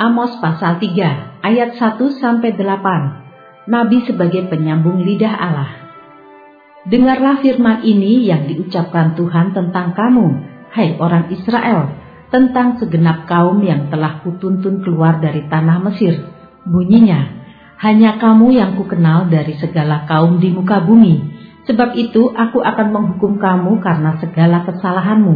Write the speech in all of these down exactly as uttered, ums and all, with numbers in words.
Amos pasal tiga ayat satu sampai delapan. Nabi sebagai penyambung lidah Allah. Dengarlah firman ini yang diucapkan Tuhan tentang kamu, hai orang Israel, tentang segenap kaum yang telah kutuntun keluar dari tanah Mesir. Bunyinya, hanya kamu yang kukenal dari segala kaum di muka bumi, sebab itu aku akan menghukum kamu karena segala kesalahanmu.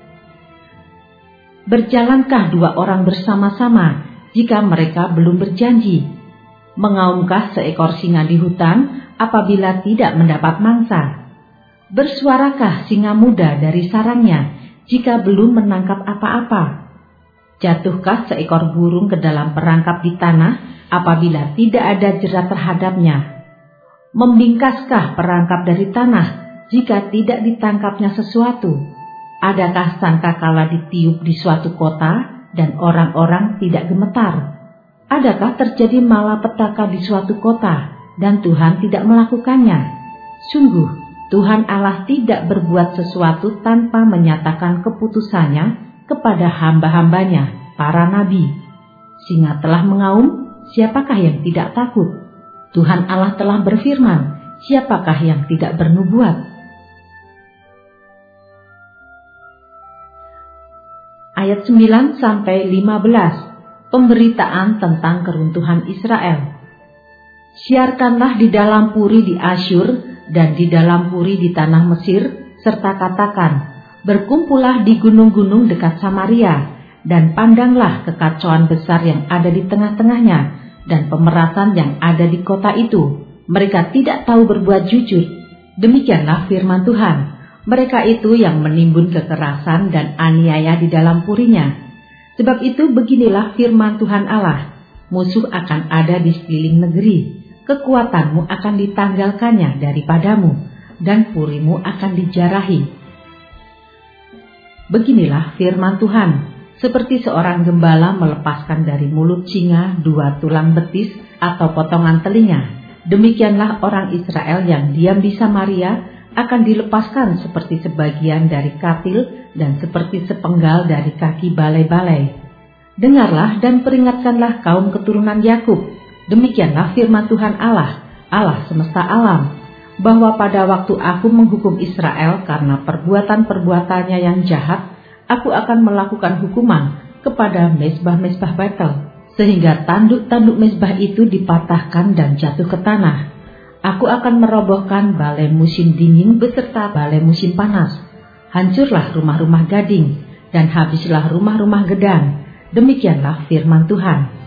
Berjalankah dua orang bersama-sama jika mereka belum berjanji? Mengaumkah seekor singa di hutan apabila tidak mendapat mangsa? Bersuarakah singa muda dari sarangnya jika belum menangkap apa-apa? Jatuhkah seekor burung ke dalam perangkap di tanah apabila tidak ada jerat terhadapnya? Membingkaskah perangkap dari tanah jika tidak ditangkapnya sesuatu? Adakah sangkakala ditiup di suatu kota dan orang-orang tidak gemetar? Adakah terjadi malapetaka di suatu kota dan Tuhan tidak melakukannya? Sungguh, Tuhan Allah tidak berbuat sesuatu tanpa menyatakan keputusannya kepada hamba-hambanya, para nabi. Singa telah mengaum, siapakah yang tidak takut? Tuhan Allah telah berfirman, siapakah yang tidak bernubuat? Ayat sembilan sampai lima belas. Pemberitaan tentang keruntuhan Israel. Siarkanlah di dalam puri di Asyur dan di dalam puri di tanah Mesir, serta katakan, berkumpullah di gunung-gunung dekat Samaria, dan pandanglah kekacauan besar yang ada di tengah-tengahnya, dan pemerasan yang ada di kota itu. Mereka tidak tahu berbuat jujur. Demikianlah firman Tuhan. Mereka itu yang menimbun kekerasan dan aniaya di dalam purinya. Sebab itu beginilah firman Tuhan Allah, musuh akan ada di sekeliling negeri, kekuatanmu akan ditanggalkannya daripadamu, dan purimu akan dijarahi. Beginilah firman Tuhan, seperti seorang gembala melepaskan dari mulut singa dua tulang betis atau potongan telinga, demikianlah orang Israel yang diam di Samaria akan dilepaskan seperti sebagian dari katil dan seperti sepenggal dari kaki balai-balai. Dengarlah dan peringatkanlah kaum keturunan Yakub. Demikianlah firman Tuhan Allah, Allah semesta alam, bahwa pada waktu aku menghukum Israel karena perbuatan-perbuatannya yang jahat, aku akan melakukan hukuman kepada mezbah-mezbah Betel, sehingga tanduk-tanduk mezbah itu dipatahkan dan jatuh ke tanah. Aku akan merobohkan balai musim dingin beserta balai musim panas. Hancurlah rumah-rumah gading, dan habislah rumah-rumah gedang. Demikianlah firman Tuhan.